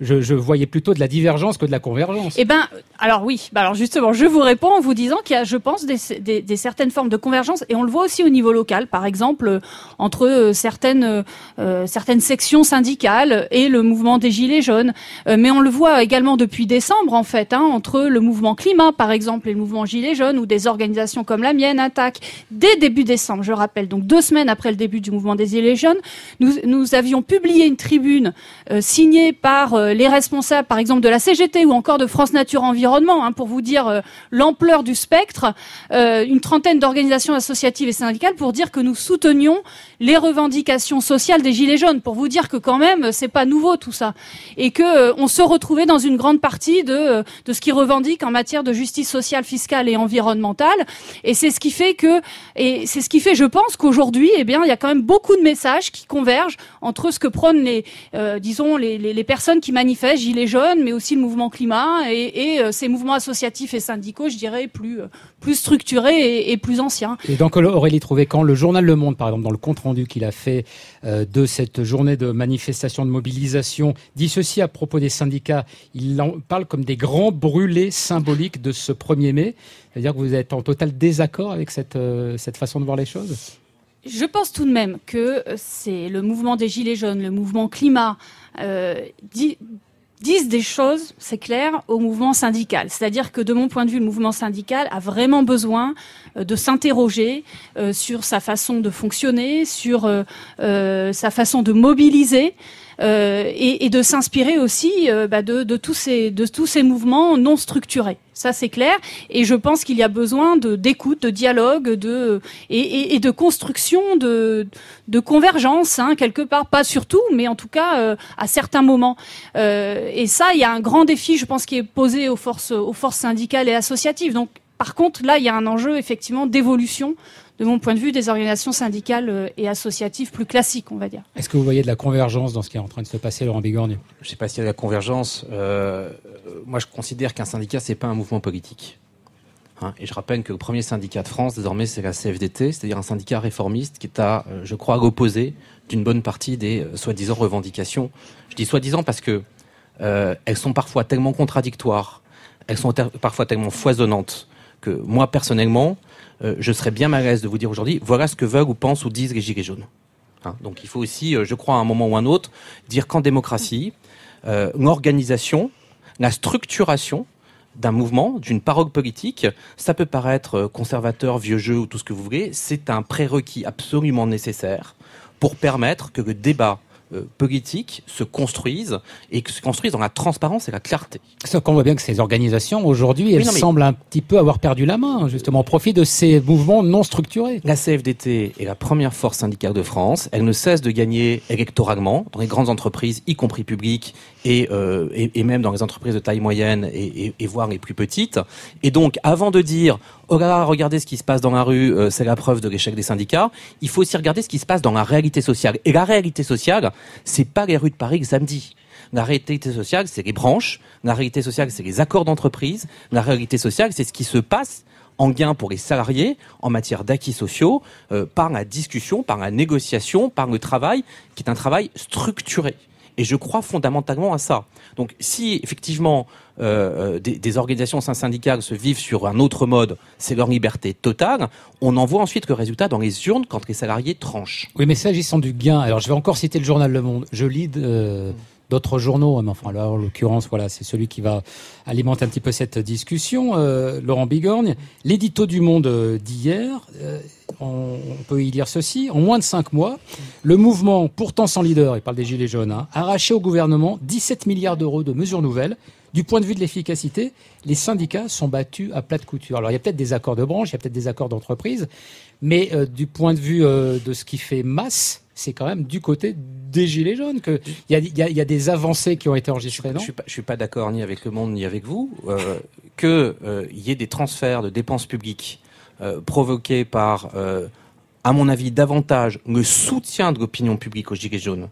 je, je voyais plutôt de la divergence que de la convergence. Eh ben, alors oui, bah alors justement, je vous réponds en vous disant qu'il y a, je pense, des, des, des certaines formes de convergence, et on le voit aussi au niveau local, par exemple, euh, entre euh, certaines, euh, certaines sections syndicales et le mouvement des Gilets jaunes. Euh, mais on le voit également depuis décembre, en fait, hein, entre le mouvement climat, par exemple, et le mouvement Gilets jaunes, ou des organisations comme la mienne, Attaque. Dès début décembre, je rappelle, donc deux semaines après le début du mouvement des Gilets jaunes, nous, nous avions publié une tribune euh, signée par euh, les responsables, par exemple, de la C G T ou encore de France Nature Environnement, hein, pour vous dire euh, l'ampleur du spectre, euh, une trentaine d'organisations associatives et syndicales pour dire que nous soutenions les revendications sociales des Gilets jaunes, pour vous dire que quand même, c'est pas nouveau tout ça, et que euh, on se retrouvait dans une grande partie de euh, de ce qu'ils revendiquent en matière de justice sociale, fiscale et environnementale, et c'est ce qui fait que, et c'est ce qui fait, je pense qu'aujourd'hui, eh bien, il y a quand même beaucoup de messages qui convergent entre ce que prônent les, euh, disons, les, les, les personnes qui manifestent, Gilets jaunes, mais aussi le mouvement climat et, et euh, ces mouvements associatifs et syndicaux, je dirais, plus, euh, plus structurés et, et plus anciens. Et donc, Aurélie Trouvé-Camp, le journal Le Monde, par exemple, dans le compte-rendu qu'il a fait euh, de cette journée de manifestation, de mobilisation, dit ceci à propos des syndicats. Il en parle comme des grands brûlés symboliques de ce premier mai. C'est-à-dire que vous êtes en total désaccord avec cette, euh, cette façon de voir les choses ? Je pense tout de même que c'est le mouvement des Gilets jaunes, le mouvement climat, euh, dit, disent des choses, c'est clair, au mouvement syndical. C'est-à-dire que de mon point de vue, le mouvement syndical a vraiment besoin euh, de s'interroger euh, sur sa façon de fonctionner, sur euh, euh, sa façon de mobiliser. Euh, et, et de s'inspirer aussi euh, bah de, de, tous ces, de tous ces mouvements non structurés. Ça, c'est clair. Et je pense qu'il y a besoin de, d'écoute, de dialogue, de, et, et, et de construction, de, de convergence, hein, quelque part. Pas sur tout, mais en tout cas euh, à certains moments. Euh, et ça, il y a un grand défi, je pense, qui est posé aux forces, aux forces syndicales et associatives. Donc, par contre, là, il y a un enjeu, effectivement, d'évolution, de mon point de vue, des organisations syndicales et associatives plus classiques, on va dire. Est-ce que vous voyez de la convergence dans ce qui est en train de se passer, Laurent Bigorgne ? Je ne sais pas s'il y a de la convergence. Euh, moi, je considère qu'un syndicat, c'est pas un mouvement politique. Hein, et je rappelle que le premier syndicat de France, désormais, c'est la C F D T, c'est-à-dire un syndicat réformiste qui est à, je crois, à l'opposé d'une bonne partie des euh, soi-disant revendications. Je dis soi-disant parce que euh, elles sont parfois tellement contradictoires, elles sont ter- parfois tellement foisonnantes que moi, personnellement, euh, je serais bien mal à l'aise de vous dire aujourd'hui, voilà ce que veulent ou pensent ou disent les Gilets jaunes. Hein, donc il faut aussi, euh, je crois, à un moment ou à un autre, dire qu'en démocratie, euh, l'organisation, la structuration d'un mouvement, d'une parole politique, ça peut paraître conservateur, vieux jeu ou tout ce que vous voulez, c'est un prérequis absolument nécessaire pour permettre que le débat euh, politique se construise et que se construise dans la transparence et la clarté. Sauf qu'on voit bien que ces organisations, aujourd'hui, elles oui, non, mais... semblent un petit peu avoir perdu la main, justement, au profit de ces mouvements non structurés. La C F D T est la première force syndicale de France. Elle ne cesse de gagner électoralement dans les grandes entreprises, y compris publiques, et, euh, et, et même dans les entreprises de taille moyenne et, et, et voire les plus petites. Et donc, avant de dire « Oh là là, regardez ce qui se passe dans la rue, euh, c'est la preuve de l'échec des syndicats », il faut aussi regarder ce qui se passe dans la réalité sociale. Et la réalité sociale, c'est pas les rues de Paris le samedi. La réalité sociale, c'est les branches. La réalité sociale, c'est les accords d'entreprise. La réalité sociale, c'est ce qui se passe en gain pour les salariés en matière d'acquis sociaux euh, par la discussion, par la négociation, par le travail, qui est un travail structuré. Et je crois fondamentalement à ça. Donc si effectivement euh, des, des organisations syndicales se vivent sur un autre mode, c'est leur liberté totale, on en voit ensuite le résultat dans les urnes quand les salariés tranchent. Oui, mais s'agissant du gain, alors je vais encore citer le journal Le Monde. Je lis euh, d'autres journaux, mais enfin là, en l'occurrence, voilà, c'est celui qui va alimenter un petit peu cette discussion. Euh, Laurent Bigorgne, l'édito du Monde euh, d'hier, euh, on, on peut y lire ceci. En moins de cinq mois, le mouvement, pourtant sans leader, il parle des Gilets jaunes, hein, arraché au gouvernement dix-sept milliards d'euros de mesures nouvelles. Du point de vue de l'efficacité, les syndicats sont battus à plat de couture. Alors il y a peut-être des accords de branche, il y a peut-être des accords d'entreprise, mais euh, du point de vue euh, de ce qui fait masse, c'est quand même du côté des Gilets jaunes qu'il y a, y, a, y a des avancées qui ont été enregistrées, non ? Je ne suis, suis pas d'accord ni avec Le Monde ni avec vous. Euh, qu'il euh, y ait des transferts de dépenses publiques euh, provoqués par, euh, à mon avis, davantage le soutien de l'opinion publique aux Gilets jaunes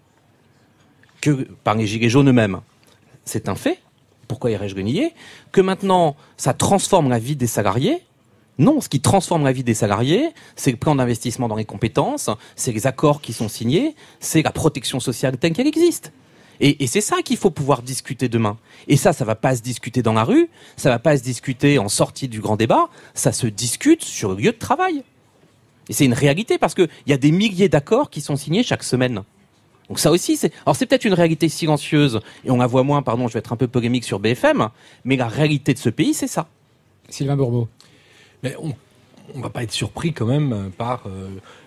que par les Gilets jaunes eux-mêmes, c'est un fait. Pourquoi irais-je le nier ? Que maintenant, ça transforme la vie des salariés ? Non, ce qui transforme la vie des salariés, c'est le plan d'investissement dans les compétences, c'est les accords qui sont signés, c'est la protection sociale telle qu'elle existe. Et, et c'est ça qu'il faut pouvoir discuter demain. Et ça, ça va pas se discuter dans la rue, ça va pas se discuter en sortie du grand débat, ça se discute sur le lieu de travail. Et c'est une réalité parce que il y a des milliers d'accords qui sont signés chaque semaine. Donc ça aussi, c'est, alors c'est peut-être une réalité silencieuse et on la voit moins, pardon, je vais être un peu polémique sur B F M, mais la réalité de ce pays, c'est ça. Sylvain Bourbeau. Mais on, on va pas être surpris quand même par euh,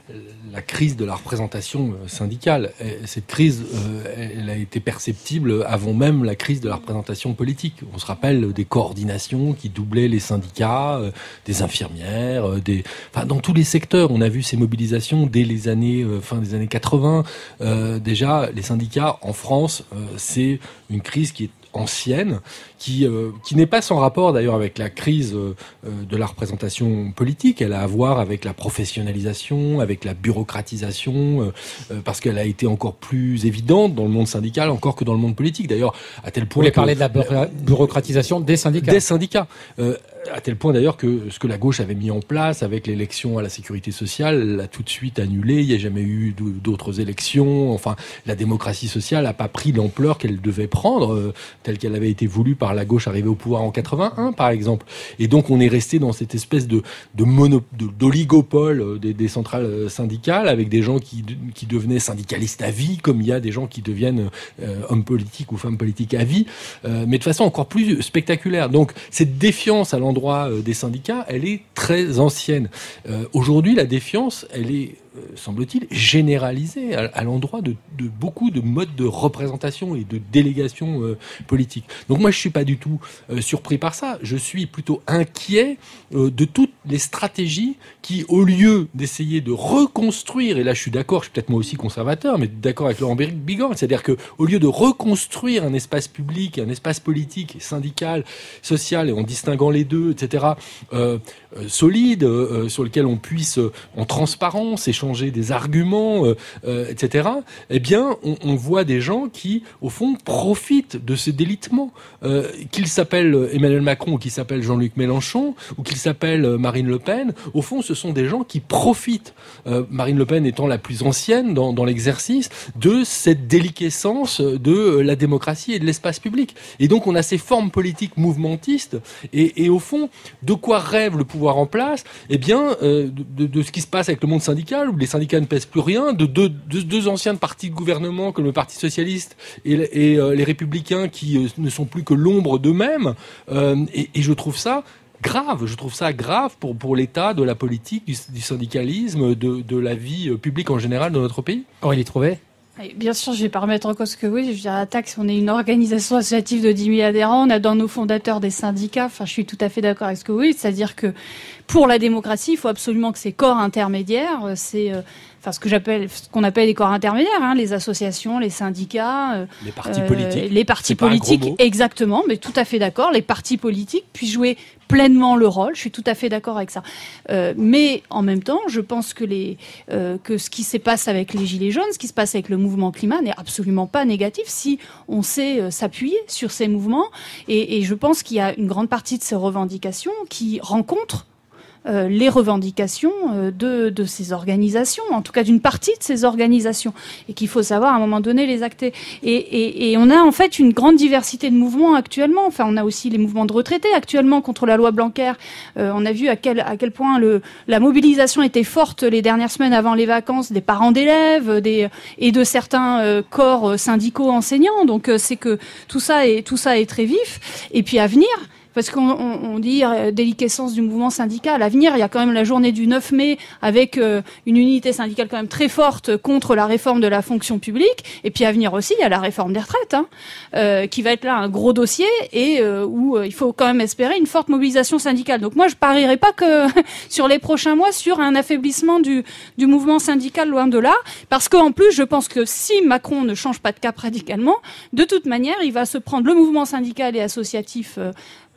la crise de la représentation syndicale. Et cette crise, euh, elle a été perceptible avant même la crise de la représentation politique. On se rappelle des coordinations qui doublaient les syndicats, euh, des infirmières, euh, des, enfin dans tous les secteurs, on a vu ces mobilisations dès les années euh, fin des années quatre-vingts. Euh, déjà, les syndicats en France, euh, c'est une crise qui est ancienne, qui euh, qui n'est pas sans rapport d'ailleurs avec la crise euh, de la représentation politique. Elle a à voir avec la professionnalisation, avec la bureaucratisation, euh, parce qu'elle a été encore plus évidente dans le monde syndical encore que dans le monde politique. D'ailleurs, à tel point. Vous voulez que, parler de la bu- bureaucratisation des syndicats. Des syndicats. Euh, à tel point d'ailleurs que ce que la gauche avait mis en place avec l'élection à la sécurité sociale l'a tout de suite annulé. Il n'y a jamais eu d'autres élections. Enfin, la démocratie sociale n'a pas pris l'ampleur qu'elle devait prendre, euh, telle qu'elle avait été voulue par la gauche arrivée au pouvoir en quatre-vingt-un, par exemple. Et donc, on est resté dans cette espèce de, de mono, de, d'oligopole des, des centrales syndicales, avec des gens qui, qui devenaient syndicalistes à vie, comme il y a des gens qui deviennent euh, hommes politiques ou femmes politiques à vie, euh, mais de façon encore plus spectaculaire. Donc, cette défiance à l'endroit des syndicats, elle est très ancienne. Euh, aujourd'hui, la défiance, elle est, euh, semble-t-il, généralisée à, à l'endroit de, de beaucoup de modes de représentation et de délégation euh, politique. Donc moi, je suis pas du tout euh, surpris par ça. Je suis plutôt inquiet euh, de toutes les stratégies qui, au lieu d'essayer de reconstruire, et là je suis d'accord, je suis peut-être moi aussi conservateur, mais d'accord avec Laurent Bigorre, c'est-à-dire que au lieu de reconstruire un espace public, un espace politique, syndical, social, et en distinguant les deux, et cetera, euh, euh, solide, euh, sur lequel on puisse, euh, en transparence, échanger des arguments, euh, euh, et cetera, eh bien, on, on voit des gens qui, au fond, profitent de ce délitement. Euh, qu'il s'appelle Emmanuel Macron ou qu'il s'appelle Jean-Luc Mélenchon ou qu'il s'appelle Marine Le Pen, au fond, ce sont des gens qui profitent, euh, Marine Le Pen étant la plus ancienne dans, dans l'exercice, de cette déliquescence de la démocratie et de l'espace public. Et donc, on a ces formes politiques mouvementistes et, et au fond, de quoi rêve le pouvoir en place? Eh bien, euh, de, de ce qui se passe avec le monde syndical, où les syndicats ne pèsent plus rien, de deux, de deux anciens partis de gouvernement comme le Parti socialiste et, et euh, les Républicains qui euh, ne sont plus que l'ombre d'eux-mêmes. Euh, et, et je trouve ça grave. Je trouve ça grave pour, pour l'état de la politique, du, du syndicalisme, de, de la vie publique en général de notre pays. Aurélie Trouvé. Bien sûr, je ne vais pas remettre en cause que oui. Je veux dire, Attax, on est une organisation associative de dix mille adhérents. On a dans nos fondateurs des syndicats. Enfin, je suis tout à fait d'accord avec ce que vous dites. C'est-à-dire que pour la démocratie, il faut absolument que ces corps intermédiaires, c'est, euh, enfin, ce que j'appelle, ce qu'on appelle les corps intermédiaires, hein, les associations, les syndicats, euh, les partis politiques, les partis politiques, exactement. Mais tout à fait d'accord. Les partis politiques puissent jouer pleinement le rôle. Je suis tout à fait d'accord avec ça. Euh, mais en même temps, je pense que les euh, que ce qui se passe avec les Gilets jaunes, ce qui se passe avec le mouvement climat n'est absolument pas négatif si on sait euh, s'appuyer sur ces mouvements. Et, et je pense qu'il y a une grande partie de ces revendications qui rencontrent Euh, les revendications euh, de, de ces organisations, en tout cas d'une partie de ces organisations, et qu'il faut savoir à un moment donné les acter. Et, et, et on a en fait une grande diversité de mouvements actuellement. Enfin, on a aussi les mouvements de retraités actuellement contre la loi Blanquer. Euh, on a vu à quel, à quel point le, la mobilisation était forte les dernières semaines avant les vacances des parents d'élèves des, et de certains euh, corps syndicaux enseignants. Donc euh, c'est que tout ça est, tout ça est très vif. Et puis à venir, parce qu'on on, on dit euh, déliquescence du mouvement syndical. À venir, il y a quand même la journée du neuf mai avec euh, une unité syndicale quand même très forte contre la réforme de la fonction publique. Et puis à venir aussi, il y a la réforme des retraites, hein, euh, qui va être là un gros dossier et euh, où euh, il faut quand même espérer une forte mobilisation syndicale. Donc moi, je parierais pas que sur les prochains mois sur un affaiblissement du, du mouvement syndical, loin de là. Parce qu'en plus, je pense que si Macron ne change pas de cap radicalement, de toute manière, il va se prendre le mouvement syndical et associatif euh,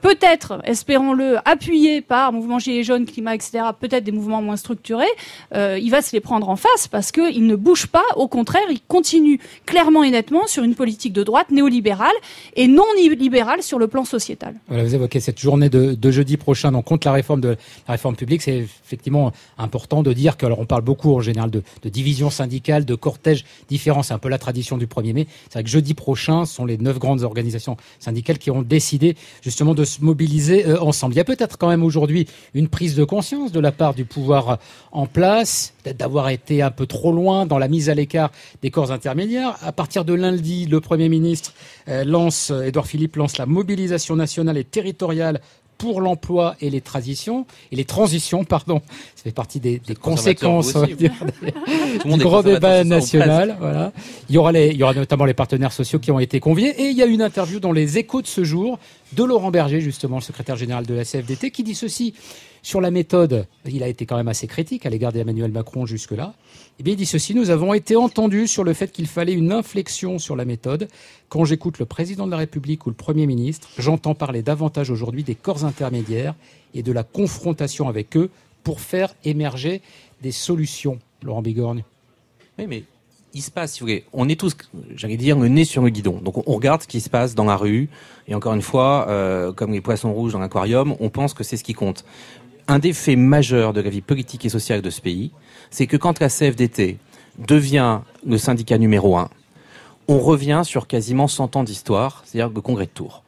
peut-être, espérons-le, appuyé par mouvement Gilets jaunes, climat, et cetera, peut-être des mouvements moins structurés, euh, il va se les prendre en face parce qu'il ne bouge pas. Au contraire, il continue clairement et nettement sur une politique de droite néolibérale et non libérale sur le plan sociétal. Voilà, vous évoquez cette journée de, de jeudi prochain, donc contre la réforme de la réforme publique. C'est effectivement important de dire que, alors on parle beaucoup en général de, de division syndicale, de cortège différent. C'est un peu la tradition du premier mai. C'est vrai que jeudi prochain, ce sont les neuf grandes organisations syndicales qui ont décidé justement de se mobiliser euh, ensemble. Il y a peut-être quand même aujourd'hui une prise de conscience de la part du pouvoir en place, peut-être d'avoir été un peu trop loin dans la mise à l'écart des corps intermédiaires. À partir de lundi, le Premier ministre euh, lance, Édouard Philippe lance la mobilisation nationale et territoriale pour l'emploi et les transitions, et les transitions, pardon, ça fait partie des, des conséquences aussi, dire, des, du grand débat national. Voilà. Il y aura les, il y aura notamment les partenaires sociaux qui ont été conviés, et il y a une interview dans les Échos de ce jour de Laurent Berger, justement, le secrétaire général de la C F D T, qui dit ceci sur la méthode. Il a été quand même assez critique à l'égard d'Emmanuel Macron jusque-là. Eh bien, il dit ceci: nous avons été entendus sur le fait qu'il fallait une inflexion sur la méthode. Quand j'écoute le président de la République ou le Premier ministre, j'entends parler davantage aujourd'hui des corps intermédiaires et de la confrontation avec eux pour faire émerger des solutions. Laurent Bigorgne. Oui, mais il se passe, si vous voulez, on est tous, j'allais dire, le nez sur le guidon. Donc on regarde ce qui se passe dans la rue, et encore une fois, euh, comme les poissons rouges dans l'aquarium, on pense que c'est ce qui compte. Un des faits majeurs de la vie politique et sociale de ce pays, c'est que quand la C F D T devient le syndicat numéro un, on revient sur quasiment cent ans d'histoire, c'est-à-dire le congrès de Tours.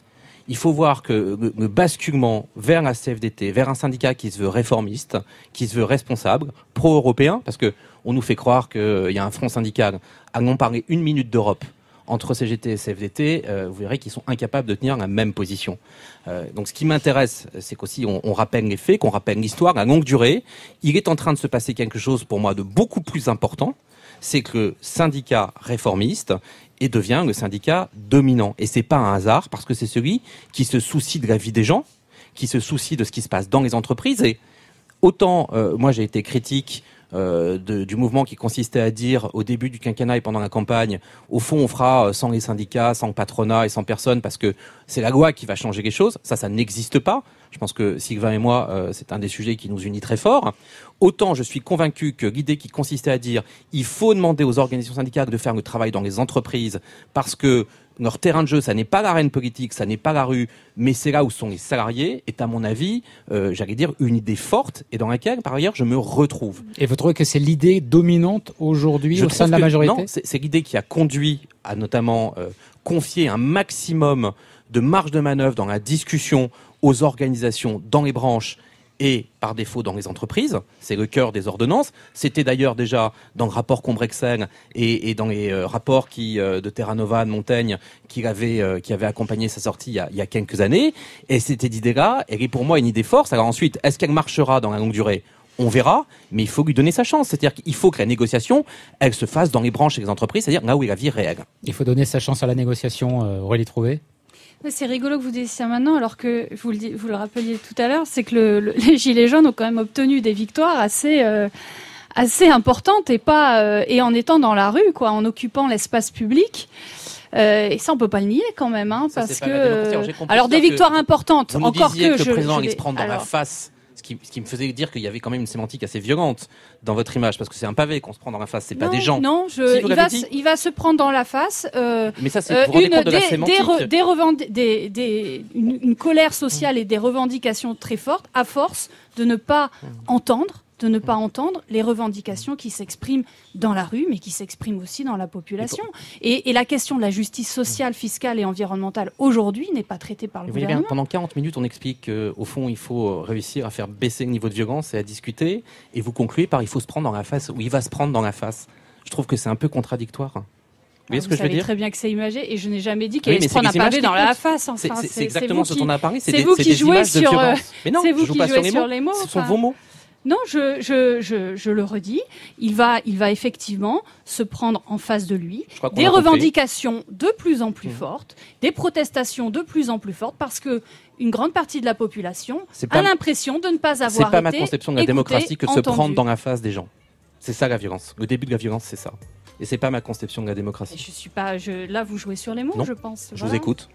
Il faut voir que le basculement vers la C F D T, vers un syndicat qui se veut réformiste, qui se veut responsable, pro-européen, parce que on nous fait croire qu'il y a un front syndical à non parler une minute d'Europe entre C G T et C F D T, euh, vous verrez qu'ils sont incapables de tenir la même position. Euh, donc ce qui m'intéresse, c'est qu'aussi on, on rappelle les faits, qu'on rappelle l'histoire, la longue durée. Il est en train de se passer quelque chose pour moi de beaucoup plus important, c'est que le syndicat réformiste et devient le syndicat dominant. Et c'est pas un hasard, parce que c'est celui qui se soucie de la vie des gens, qui se soucie de ce qui se passe dans les entreprises. Et autant, euh, moi j'ai été critique Euh, de, du mouvement qui consistait à dire au début du quinquennat et pendant la campagne, au fond on fera sans les syndicats, sans le patronat et sans personne parce que c'est la loi qui va changer les choses. Ça, ça n'existe pas. Je pense que Sylvain et moi, euh, c'est un des sujets qui nous unit très fort. Autant je suis convaincu que l'idée qui consistait à dire il faut demander aux organisations syndicales de faire le travail dans les entreprises parce que leur terrain de jeu, ça n'est pas l'arène politique, ça n'est pas la rue, mais c'est là où sont les salariés, est à mon avis, euh, j'allais dire, une idée forte et dans laquelle, par ailleurs, je me retrouve. Et vous trouvez que c'est l'idée dominante aujourd'hui je au sein de la majorité ? Non, c'est, c'est l'idée qui a conduit à notamment euh, confier un maximum de marge de manœuvre dans la discussion aux organisations, dans les branches, et par défaut dans les entreprises. C'est le cœur des ordonnances. C'était d'ailleurs déjà dans le rapport Combrexel et, et dans les euh, rapports qui, euh, de Terra Nova, de Montaigne, qui avait, euh, qui avait accompagné sa sortie il y, a, il y a quelques années. Et cette idée-là, elle est pour moi une idée forte. Alors ensuite, est-ce qu'elle marchera dans la longue durée ? On verra, mais il faut lui donner sa chance. C'est-à-dire qu'il faut que la négociation, elle se fasse dans les branches et les entreprises, c'est-à-dire là où est la vie réelle. Il faut donner sa chance à la négociation, euh, Aurélie Trouvé. C'est rigolo que vous disiez ça maintenant, alors que vous le, vous le rappeliez tout à l'heure, c'est que le, le, les Gilets jaunes ont quand même obtenu des victoires assez, euh, assez importantes et pas euh, et en étant dans la rue, quoi, en occupant l'espace public. Euh, et ça, on peut pas le nier quand même, hein, ça, parce que. Alors, alors des victoires importantes, vous encore que, que je, je. Le président je allait vais... se prendre dans alors... la face. Ce qui, ce qui me faisait dire qu'il y avait quand même une sémantique assez violente dans votre image, parce que c'est un pavé qu'on se prend dans la face, c'est non, pas des gens. Non, je, si, il, va se, il va se prendre dans la face. Euh, Mais ça, c'est vous euh, une, de la des, sémantique. Des, re, des, revend- des, des une, une colère sociale et des revendications très fortes, à force de ne pas mmh. entendre. de ne pas entendre les revendications qui s'expriment dans la rue, mais qui s'expriment aussi dans la population. Et, et la question de la justice sociale, fiscale et environnementale aujourd'hui n'est pas traitée par le vous gouvernement. Bien, pendant quarante minutes, on explique qu'au fond, il faut réussir à faire baisser le niveau de violence et à discuter. Et vous concluez par il faut se prendre dans la face, ou il va se prendre dans la face. Je trouve que c'est un peu contradictoire. Vous voyez ah, ce vous que je veux dire ? Très bien que c'est imagé, et je n'ai jamais dit qu'il oui, allait se prendre un pavé dans la face. Enfin, c'est, c'est, c'est, c'est exactement c'est ce dont on a parlé. C'est, c'est des, vous c'est qui des jouez images sur. de violence. Mais non, c'est vous je joue qui pas jouez sur les sur mots. les mots. Ce Enfin... sont vos mots. Non, je, je, je, je le redis, il va, il va effectivement se prendre en face de lui des revendications de plus en plus mmh. fortes, des protestations de plus en plus fortes, parce que une grande partie de la population pas, a l'impression de ne pas avoir été C'est pas ma conception de la écouté, démocratie que de se entendu. prendre dans la face des gens. C'est ça la violence. Le début de la violence, c'est ça. Et c'est pas ma conception de la démocratie. Et je suis pas, je, là, vous jouez sur les mots, non, je pense. Je voilà. vous écoute.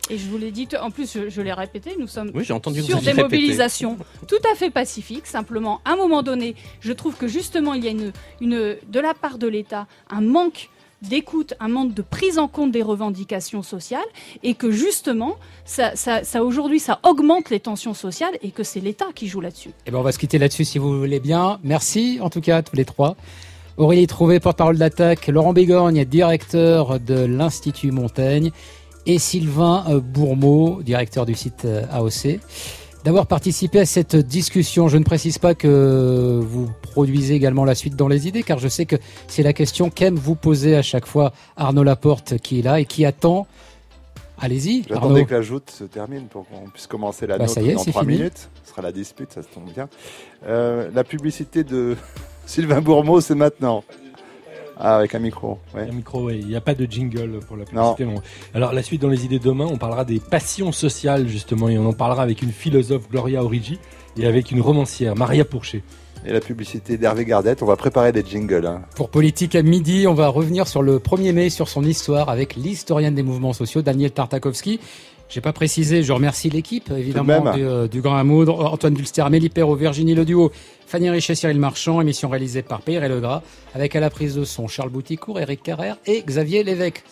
Et je vous l'ai dit, en plus je, je l'ai répété, nous sommes oui, j'ai entendu sur des mobilisations tout à fait pacifiques. Simplement, à un moment donné, je trouve que justement il y a une, une, de la part de l'État un manque d'écoute, un manque de prise en compte des revendications sociales, et que justement, ça, ça, ça aujourd'hui, ça augmente les tensions sociales, et que c'est l'État qui joue là-dessus. Eh ben, on va se quitter là-dessus si vous voulez bien. Merci en tout cas à tous les trois. Aurélie Trouvé, porte-parole d'Attaque, Laurent Bégorgne, directeur de l'Institut Montaigne, et Sylvain Bourmeau, directeur du site A O C, d'avoir participé à cette discussion. Je ne précise pas que vous produisez également la suite dans les idées, car je sais que c'est la question qu'aime vous poser à chaque fois Arnaud Laporte, qui est là et qui attend. Allez-y, Arnaud. J'attendais que la joute se termine pour qu'on puisse commencer la bah, nôtre est, dans trois fini. minutes. Ce sera la dispute, ça se tombe bien. Euh, la publicité de Sylvain Bourmeau, c'est maintenant. Ah, avec un micro. Ouais. Un micro, oui. Il n'y a pas de jingle pour la publicité. Non. Non. Alors, la suite dans les idées demain, on parlera des passions sociales, justement, et on en parlera avec une philosophe, Gloria Origi, et avec une romancière, Maria Pourchet. Et la publicité d'Hervé Gardette, on va préparer des jingles. Hein. Pour Politique à midi, on va revenir sur le premier mai, sur son histoire, avec l'historienne des mouvements sociaux, Daniel Tartakovsky. J'ai pas précisé, je remercie l'équipe, évidemment, du, euh, du Grand Hamoud, Antoine Dulster, Amélie Perrault, Virginie Le Duo, Fanny Richet, Cyril Marchand, émission réalisée par Pierre Legras, avec à la prise de son Charles Bouticourt, Éric Carrère et Xavier Lévesque.